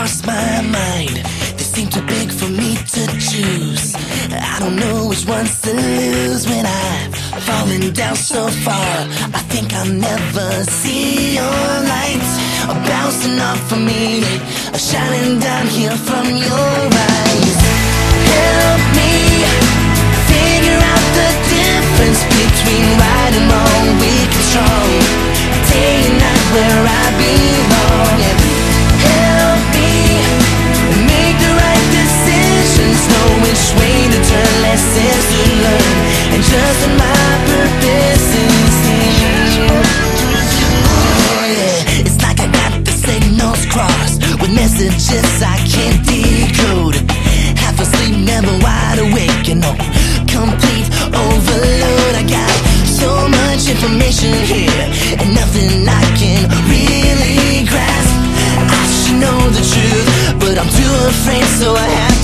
cross my mind. They seem too big for me to choose. I don't know which ones to lose when I've fallen down so far. I think I'll never see your light bouncing off of me, shining down here from your eyes. Help me figure out the difference between right and wrong, weak and strong, day and night where I belong. And help me make the right decisions, know which way to turn, lessons to learn, and just what my purpose is here. Oh yeah, it's like I got the signals crossed with messages I can't decode. Half asleep, never wide awake, you know, complete overload. I got so much information here and nothing I can really grasp. I should know the truth, but I'm too afraid, so I have